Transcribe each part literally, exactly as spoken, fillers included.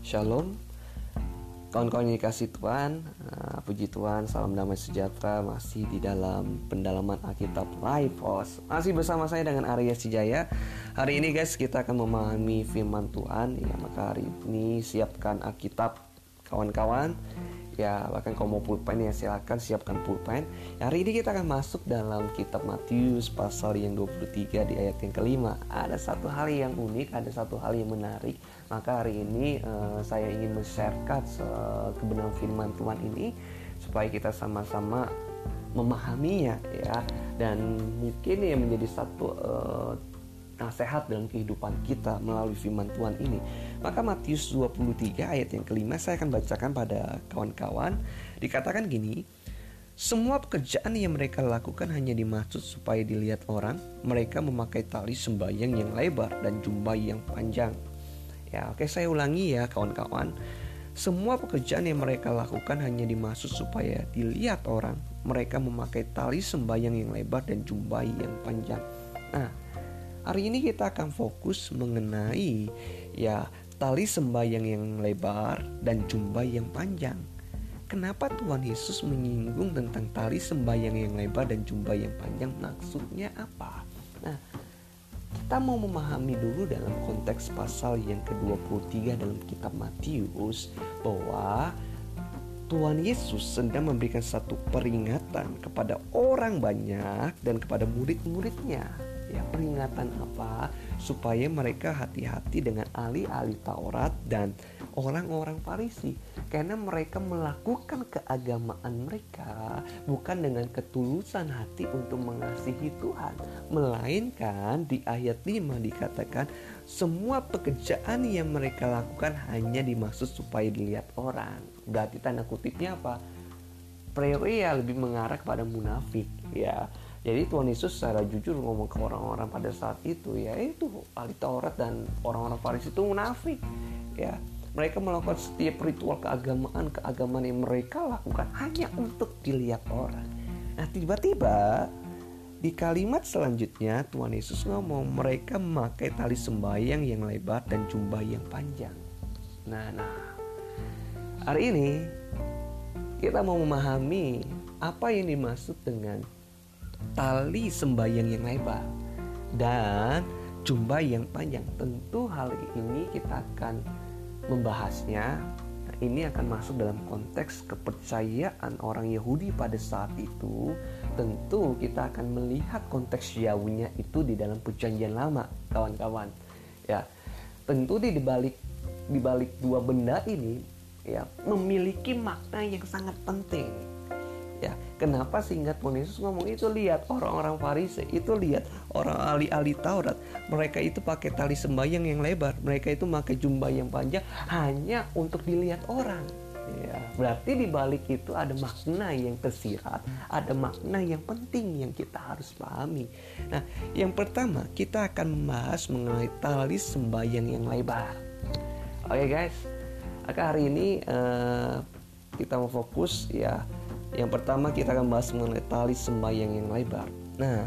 Shalom, kawan-kawan yang dikasih Tuhan, uh, puji Tuhan, salam damai sejahtera. Masih di dalam pendalaman Alkitab Live House. Masih bersama saya dengan Arya Sijaya. Hari ini guys, kita akan memahami firman Tuhan. Ya, maka hari ini siapkan Alkitab kawan-kawan. Ya, bahkan kalau mau pulpen ya silakan siapkan pulpen. Ya, hari ini kita akan masuk dalam kitab Matius pasal yang dua puluh tiga di ayat yang kelima. Ada satu hal yang unik, ada satu hal yang menarik. Maka hari ini uh, saya ingin men-sharekan uh, kebenaran firman Tuhan ini supaya kita sama-sama memahaminya ya. Dan mungkin yang menjadi satu uh, nasihat dalam kehidupan kita melalui firman Tuhan ini. Maka Matius dua puluh tiga ayat yang kelima saya akan bacakan pada kawan-kawan. Dikatakan gini, semua pekerjaan yang mereka lakukan hanya dimaksud supaya dilihat orang. Mereka memakai tali sembayang yang lebar dan jubah yang panjang. Ya, oke, saya ulangi ya kawan-kawan. Semua pekerjaan yang mereka lakukan hanya dimaksud supaya dilihat orang. Mereka memakai tali sembayang yang lebar dan jubah yang panjang. Nah, hari ini kita akan fokus mengenai ya tali sembayang yang lebar dan jubah yang panjang. Kenapa Tuhan Yesus menyinggung tentang tali sembayang yang lebar dan jubah yang panjang? Maksudnya apa? Nah, kita mau memahami dulu dalam konteks pasal yang ke dua puluh tiga dalam kitab Matius bahwa Tuhan Yesus sedang memberikan satu peringatan kepada orang banyak dan kepada murid-muridnya. Ya, peringatan apa? Supaya mereka hati-hati dengan ahli-ahli Taurat dan orang-orang Farisi. Karena mereka melakukan keagamaan mereka bukan dengan ketulusan hati untuk mengasihi Tuhan. Melainkan di ayat lima dikatakan semua pekerjaan yang mereka lakukan hanya dimaksud supaya dilihat orang. Berarti tanda kutipnya apa? Prayer lebih mengarah kepada munafik ya. Jadi Tuhan Yesus secara jujur ngomong ke orang-orang pada saat itu, ya itu ahli Taurat dan orang-orang Farisi itu munafik. Ya, mereka melakukan setiap ritual keagamaan, keagamaan yang mereka lakukan hanya untuk dilihat orang. Nah, tiba-tiba di kalimat selanjutnya Tuhan Yesus ngomong mereka memakai tali sembayang yang lebar dan jubah yang panjang. Nah, nah, hari ini kita mau memahami apa yang dimaksud dengan tali sembayang yang lebar dan jubah yang panjang. Tentu hal ini kita akan membahasnya. Nah, ini akan masuk dalam konteks kepercayaan orang Yahudi pada saat itu. Tentu kita akan melihat konteks jauhnya itu di dalam perjanjian lama, kawan-kawan. Ya, tentu di balik di balik dua benda ini ya memiliki makna yang sangat penting. Ya, kenapa sehingga Tuhan Yesus ngomong itu? Lihat orang-orang Farisi, itu lihat orang ahli-ahli Taurat, mereka itu pakai tali sembayang yang lebar, mereka itu pakai jubah yang panjang hanya untuk dilihat orang. Ya, berarti di balik itu ada makna yang tersirat, ada makna yang penting yang kita harus pahami. Nah, yang pertama kita akan membahas mengenai tali sembayang yang lebar. Oke guys, maka hari ini uh, kita mau fokus ya. Yang pertama kita akan bahas mengenai tali sembayang yang lebar. Nah,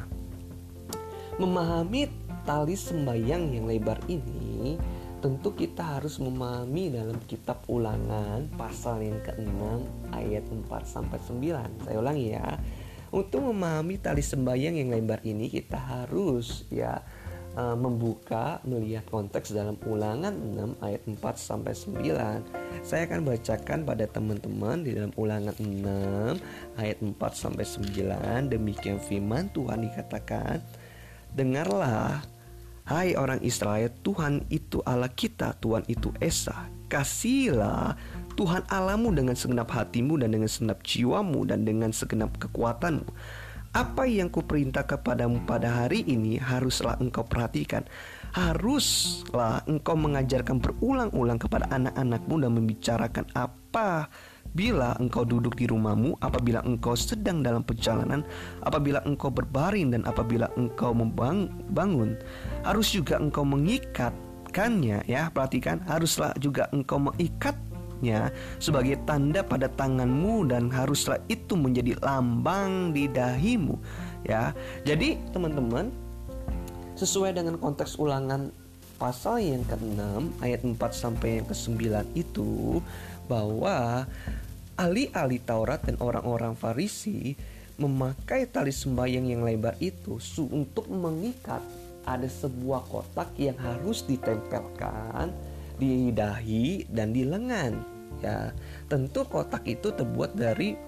memahami tali sembayang yang lebar ini tentu kita harus memahami dalam kitab Ulangan pasal yang keenam ayat empat sampai sembilan. Saya ulangi ya. Untuk memahami tali sembayang yang lebar ini kita harus ya uh, membuka melihat konteks dalam Ulangan enam ayat empat sampai sembilan. Saya akan bacakan pada teman-teman di dalam Ulangan enam ayat empat sampai sembilan. Demikian firman Tuhan dikatakan, dengarlah hai orang Israel, Tuhan itu Allah kita, Tuhan itu Esa. Kasihilah Tuhan Allahmu dengan segenap hatimu dan dengan segenap jiwamu dan dengan segenap kekuatanmu. Apa yang kuperintah kepadamu pada hari ini haruslah engkau perhatikan. Haruslah engkau mengajarkan berulang-ulang kepada anak-anakmu dan membicarakan apa bila engkau duduk di rumahmu, apabila engkau sedang dalam perjalanan, apabila engkau berbaring dan apabila engkau membangun. Harus juga engkau mengikatkannya ya, perhatikan, haruslah juga engkau mengikatnya sebagai tanda pada tanganmu dan haruslah itu menjadi lambang di dahimu ya. Jadi teman-teman, sesuai dengan konteks Ulangan pasal yang keenam ayat empat sampai yang kesembilan itu bahwa ahli-ahli Taurat dan orang-orang Farisi memakai tali sembahyang yang lebar itu untuk mengikat. Ada sebuah kotak yang harus ditempelkan di dahi dan di lengan. Ya, tentu kotak itu terbuat dari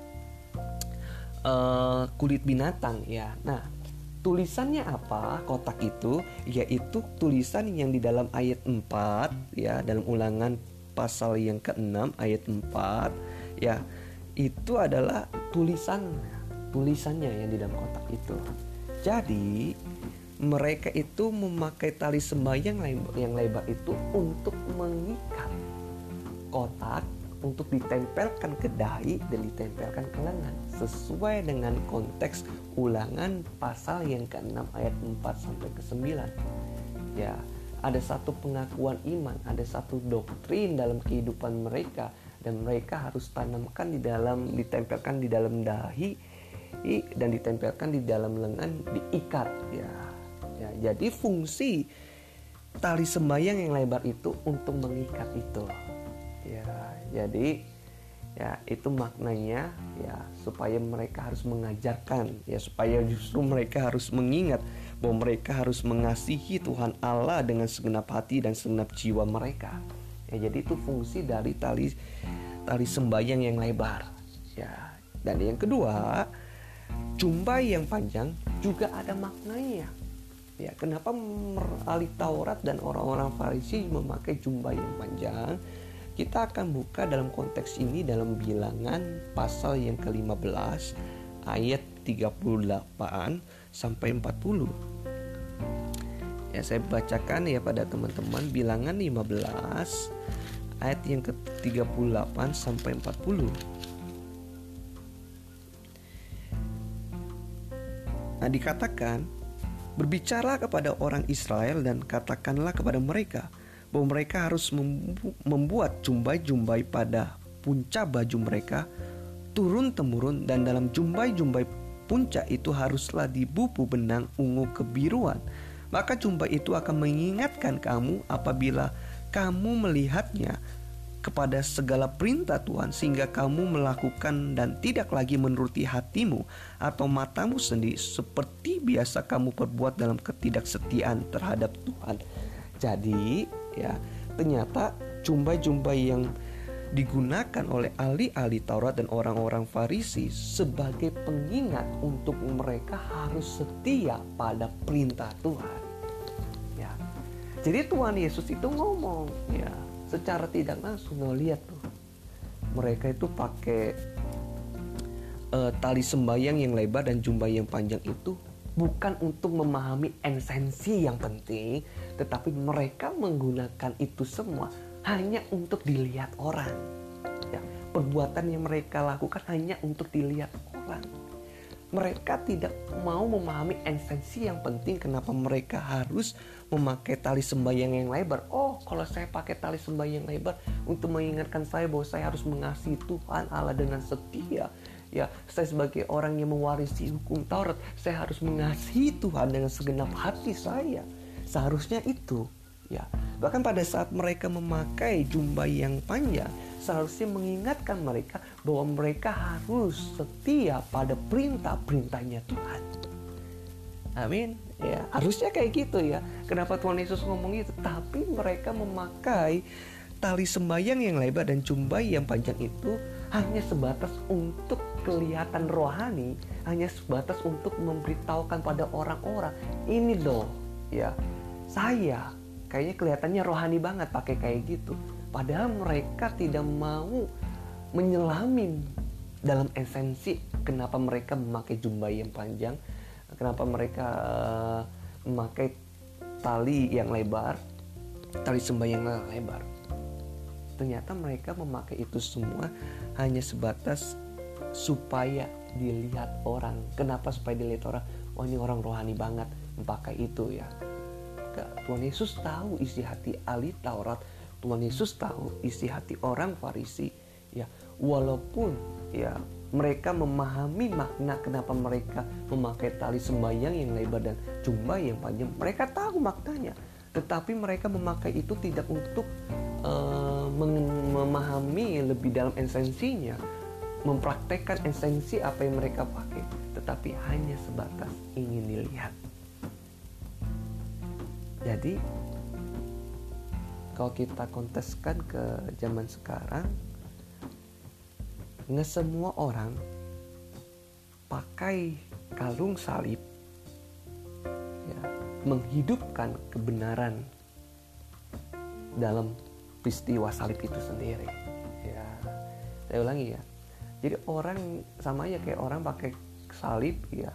uh, kulit binatang ya. Nah, tulisannya apa kotak itu? Yaitu tulisan yang di dalam ayat empat ya, dalam Ulangan pasal yang keenam ayat empat ya. Itu adalah tulisan tulisannya yang di dalam kotak itu. Jadi mereka itu memakai tali sembahyang yang lebar itu untuk mengikat kotak, untuk ditempelkan ke dahi dan ditempelkan ke lengan, sesuai dengan konteks Ulangan pasal yang keenam ayat empat sampai ke sembilan. Ya, ada satu pengakuan iman, ada satu doktrin dalam kehidupan mereka, dan mereka harus tanamkan di dalam, ditempelkan di dalam dahi dan ditempelkan di dalam lengan, diikat ya. Ya, jadi fungsi tali sembahyang yang lebar itu untuk mengikat itu. Ya, jadi ya itu maknanya ya, supaya mereka harus mengajarkan ya, supaya justru mereka harus mengingat bahwa mereka harus mengasihi Tuhan Allah dengan segenap hati dan segenap jiwa mereka. Ya, jadi itu fungsi dari tali tali sembahyang yang lebar. Ya, dan yang kedua, jumbai yang panjang juga ada maknanya. Ya, kenapa ahli Taurat dan orang-orang Farisi memakai jumbai yang panjang? Kita akan buka dalam konteks ini dalam Bilangan pasal yang kelima belas ayat tiga puluh delapan sampai empat puluh. Ya, saya bacakan ya pada teman-teman, Bilangan lima belas ayat yang ke tiga puluh delapan sampai empat puluh. Nah, dikatakan, berbicara kepada orang Israel dan katakanlah kepada mereka bahwa mereka harus membuat jumbai-jumbai pada punca baju mereka turun-temurun, dan dalam jumbai-jumbai punca itu haruslah dibubuh benang ungu kebiruan. Maka jumbai itu akan mengingatkan kamu apabila kamu melihatnya kepada segala perintah Tuhan, sehingga kamu melakukan dan tidak lagi menuruti hatimu atau matamu sendiri seperti biasa kamu perbuat dalam ketidaksetiaan terhadap Tuhan. Jadi ya, ternyata jumbai-jumbai yang digunakan oleh ahli-ahli Taurat dan orang-orang Farisi sebagai pengingat untuk mereka harus setia pada perintah Tuhan. Ya, jadi Tuhan Yesus itu ngomong ya, secara tidak langsung. Nah, lihat tuh, mereka itu pakai uh, tali sembahyang yang lebar dan jumbai yang panjang itu bukan untuk memahami esensi yang penting, tetapi mereka menggunakan itu semua hanya untuk dilihat orang. Ya, perbuatan yang mereka lakukan hanya untuk dilihat orang. Mereka tidak mau memahami esensi yang penting, kenapa mereka harus memakai tali sembahyang yang lebar. Oh, kalau saya pakai tali sembahyang lebar untuk mengingatkan saya bahwa saya harus mengasihi Tuhan Allah dengan setia. Ya, saya sebagai orang yang mewarisi hukum Taurat, saya harus mengasihi Tuhan dengan segenap hati saya. Seharusnya itu. Ya, bahkan pada saat mereka memakai jumbai yang panjang, seharusnya mengingatkan mereka bahwa mereka harus setia pada perintah-perintahnya Tuhan. Amin. Ya, harusnya kayak gitu ya. Kenapa Tuhan Yesus ngomong itu? Tapi mereka memakai tali sembahyang yang lebar dan jumbai yang panjang itu hanya sebatas untuk kelihatan rohani, hanya sebatas untuk memberitahukan pada orang-orang, ini loh ya, saya kayaknya kelihatannya rohani banget pakai kayak gitu. Padahal mereka tidak mau menyelamin dalam esensi kenapa mereka memakai jumbai yang panjang, kenapa mereka uh, memakai tali yang lebar, tali sembahyang yang lebar. Ternyata mereka memakai itu semua hanya sebatas supaya dilihat orang. Kenapa supaya dilihat orang? Oh, ini orang rohani banget memakai itu ya. Tuhan Yesus tahu isi hati ahli Taurat. Tuhan Yesus tahu isi hati orang Farisi. Ya, walaupun ya mereka memahami makna kenapa mereka memakai tali sembahyang yang lebar dan jumbai yang panjang. Mereka tahu maknanya. tetapi mereka memakai itu tidak untuk uh, memahami lebih dalam esensinya, mempraktekkan esensi apa yang mereka pakai, tetapi hanya sebatas ingin dilihat. Jadi kalau kita konteskan ke zaman sekarang, nggak semua orang pakai kalung salib ya, menghidupkan kebenaran dalam peristiwa salib itu sendiri. Ya, saya ulangi ya. Jadi orang sama aja kayak orang pakai salib ya,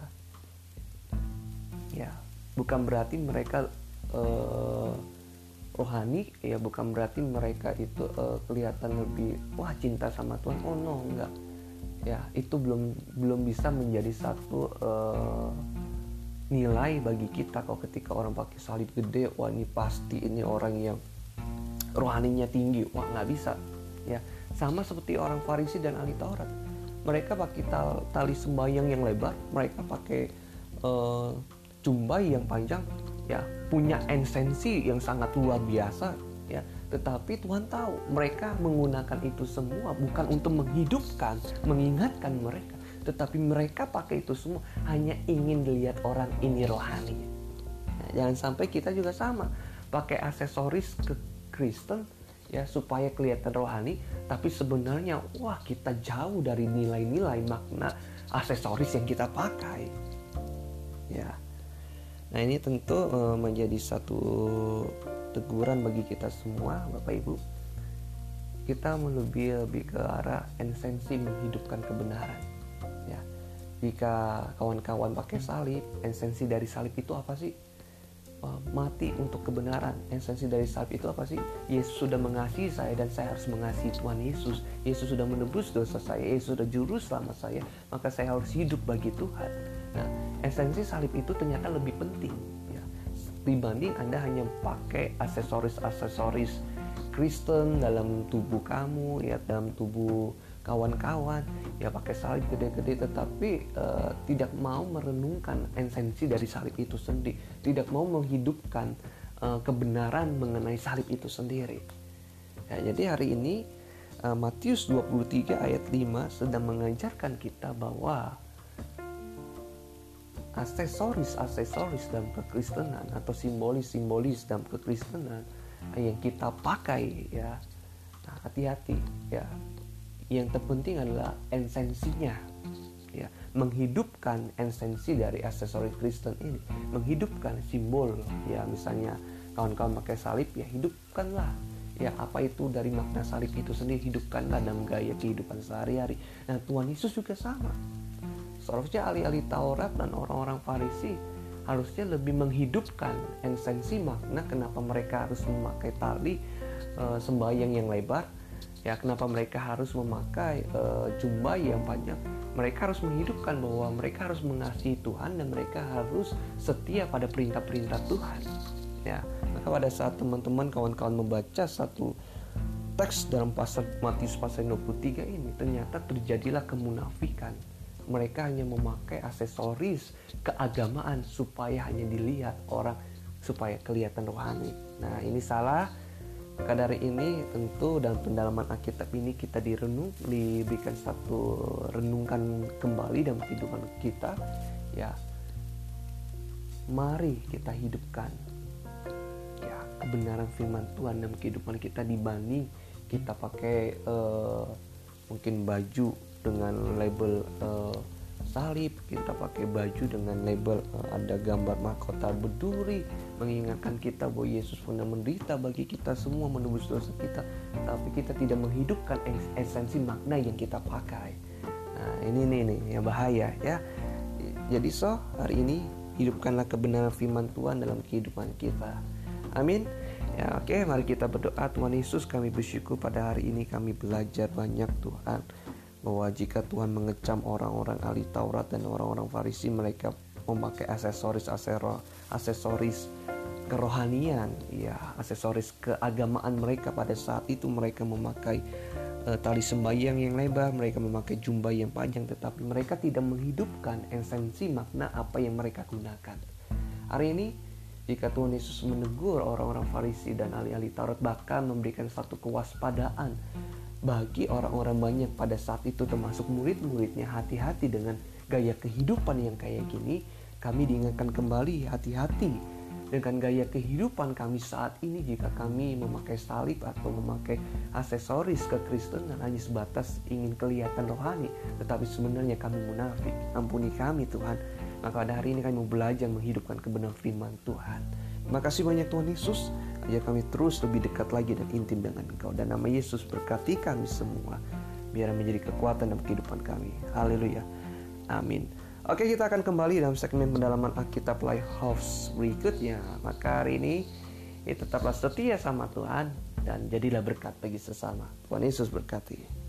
ya bukan berarti mereka uh, rohani ya, bukan berarti mereka itu uh, kelihatan lebih wah cinta sama Tuhan. Oh no, enggak ya, itu belum belum bisa menjadi satu uh, nilai bagi kita. Kalau ketika orang pakai salib gede, wah ini pasti ini orang yang rohaninya tinggi. Wah nggak bisa ya. Sama seperti orang Farisi dan ahli Taurat, mereka pakai tali sembayang yang lebar, mereka pakai uh, jumbai yang panjang ya, punya esensi yang sangat luar biasa ya. Tetapi Tuhan tahu mereka menggunakan itu semua bukan untuk menghidupkan, mengingatkan mereka, tetapi mereka pakai itu semua hanya ingin dilihat orang ini rohani. Nah, jangan sampai kita juga sama, pakai aksesoris ke Kristen ya supaya kelihatan rohani, tapi sebenarnya wah kita jauh dari nilai-nilai makna aksesoris yang kita pakai ya. Nah ini tentu uh, menjadi satu teguran bagi kita semua, Bapak Ibu. Kita lebih lebih ke arah esensi menghidupkan kebenaran. Ya, jika kawan-kawan pakai salib, esensi dari salib itu apa sih? Uh, mati untuk kebenaran. Esensi dari salib itu apa sih? Yesus sudah mengasihi saya dan saya harus mengasihi Tuhan Yesus. Yesus sudah menebus dosa saya. Yesus sudah juru selamat saya. Maka saya harus hidup bagi Tuhan. Nah, esensi salib itu ternyata lebih penting ya, dibanding Anda hanya pakai aksesoris-aksesoris Kristen dalam tubuh kamu ya, dalam tubuh kawan-kawan ya, pakai salib gede-gede tetapi uh, tidak mau merenungkan esensi dari salib itu sendiri, tidak mau menghidupkan uh, kebenaran mengenai salib itu sendiri ya. Jadi hari ini uh, Matius dua puluh tiga ayat lima sedang mengajarkan kita bahwa aksesoris-aksesoris dalam kekristenan atau simbolis-simbolis dalam kekristenan yang kita pakai ya, nah, hati-hati ya. Yang terpenting adalah esensinya ya, menghidupkan esensi dari aksesoris Kristen ini, menghidupkan simbol ya. Misalnya kawan-kawan pakai salib ya, hidupkanlah ya apa itu dari makna salib itu sendiri, hidupkanlah dalam gaya kehidupan sehari-hari. Nah Tuhan Yesus juga sama. Seharusnya ahli-ahli Taurat dan orang-orang Farisi harusnya lebih menghidupkan esensi makna kenapa mereka harus memakai tali e, sembayang yang lebar ya, kenapa mereka harus memakai e, jumbai yang panjang. Mereka harus menghidupkan bahwa mereka harus mengasihi Tuhan dan mereka harus setia pada perintah-perintah Tuhan ya. Maka pada saat teman-teman kawan-kawan membaca satu teks dalam pasal Matius pasal dua puluh tiga ini, ternyata terjadilah kemunafikan. Mereka hanya memakai aksesoris keagamaan supaya hanya dilihat orang, supaya kelihatan rohani. Nah ini salah. Maka dari ini tentu dalam pendalaman Alkitab ini kita direnung, diberikan satu renungkan kembali dalam kehidupan kita ya. Mari kita hidupkan ya kebenaran firman Tuhan dalam kehidupan kita, dibanding kita pakai uh, mungkin baju dengan label uh, salib, kita pakai baju dengan label uh, ada gambar mahkota berduri mengingatkan kita bahwa Yesus pernah menderita bagi kita semua, menebus dosa kita, tapi kita tidak menghidupkan esensi makna yang kita pakai. Nah ini nih nih yang bahaya ya. Jadi so hari ini hidupkanlah kebenaran firman Tuhan dalam kehidupan kita. Amin. Ya oke, mari kita berdoa. Tuhan Yesus, kami bersyukur pada hari ini kami belajar banyak Tuhan, bahwa jika Tuhan mengecam orang-orang ahli Taurat dan orang-orang Farisi, mereka memakai aksesoris aksesoris kerohanian ya, aksesoris keagamaan mereka. Pada saat itu mereka memakai uh, tali sembayang yang lebar, mereka memakai jumbai yang panjang, tetapi mereka tidak menghidupkan esensi makna apa yang mereka gunakan. Hari ini Jika Tuhan Yesus menegur orang-orang Farisi dan ahli-ahli Taurat, bahkan memberikan satu kewaspadaan bagi orang-orang banyak pada saat itu, termasuk murid-muridnya, hati-hati dengan gaya kehidupan yang kayak gini. Kami diingatkan kembali, hati-hati dengan gaya kehidupan kami saat ini jika kami memakai salib atau memakai aksesoris kekristenan hanya sebatas ingin kelihatan rohani, tetapi sebenarnya kami munafik. Ampuni kami Tuhan. Maka pada hari ini kami mau belajar menghidupkan kebenaran firman Tuhan. Terima kasih banyak Tuhan Yesus. Ajar kami terus lebih dekat lagi dan intim dengan Engkau. Dan nama Yesus berkati kami semua, biar menjadi kekuatan dalam kehidupan kami. Haleluya. Amin. Oke, kita akan kembali dalam segmen pendalaman Alkitab Lighthouse berikutnya. Maka hari ini ya, tetaplah setia sama Tuhan dan jadilah berkat bagi sesama. Tuhan Yesus berkati.